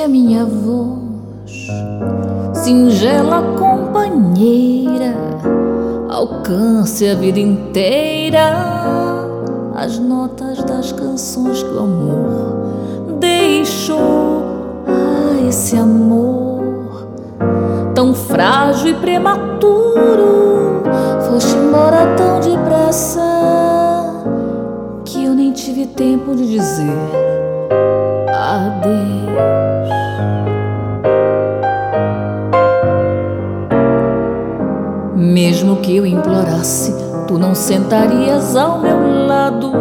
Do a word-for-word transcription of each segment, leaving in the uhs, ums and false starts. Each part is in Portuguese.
que a minha voz, singela companheira, alcance a vida inteira as notas das canções que o amor deixou. Ah, esse amor tão frágil e prematuro, foste embora tão depressa que eu nem tive tempo de dizer adeus. Mesmo que eu implorasse, tu não sentarias ao meu lado.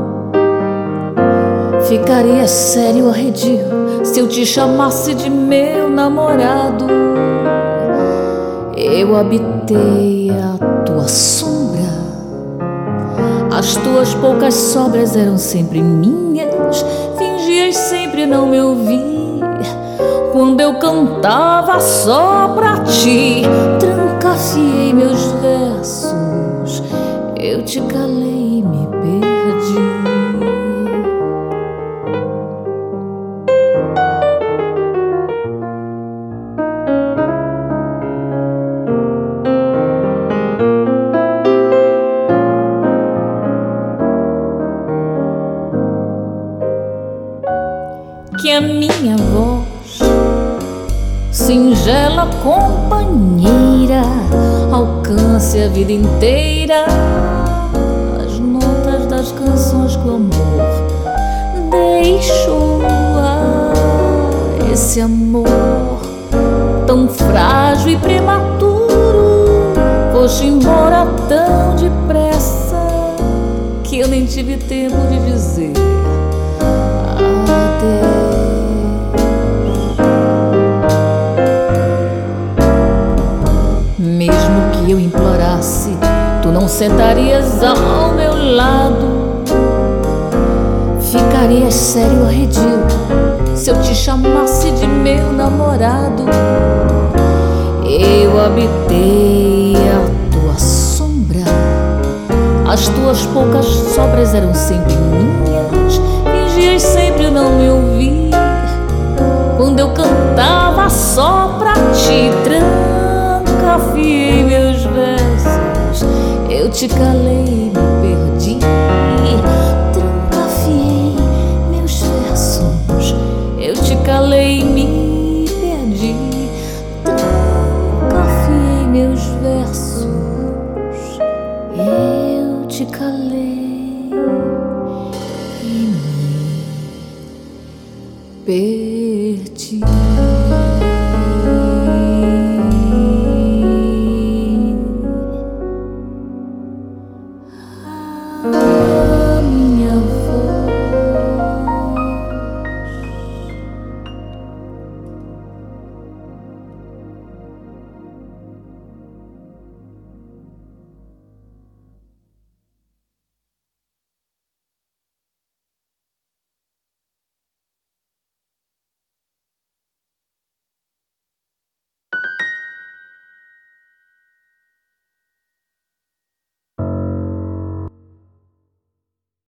Ficarias sério, arredio, se eu te chamasse de meu namorado. Eu habitei a tua sombra, as tuas poucas sobras eram sempre minhas. Fingias sempre não me ouvir quando eu cantava só pra ti. Trancafiei meus versos, eu te calei e me perdi. Que a minha voz, singela companheira, alcance a vida inteira as notas das canções que o amor deixou. Ah, esse amor tão frágil e prematuro, foste embora tão depressa que eu nem tive tempo de dizer adeus. Mesmo que eu implorasse, tu não sentarias ao meu lado. Ficarias sério, arredio, se eu te chamasse de meu namorado. Eu habitei a tua sombra, as tuas poucas sobras eram sempre minhas. Fingias sempre não me ouvir quando eu cantava só pra ti. Trancafiei meus versos, eu te calei e me perdi. Trancafiei meus versos, eu te calei e me perdi. Trancafiei meus versos, eu te calei e me perdi.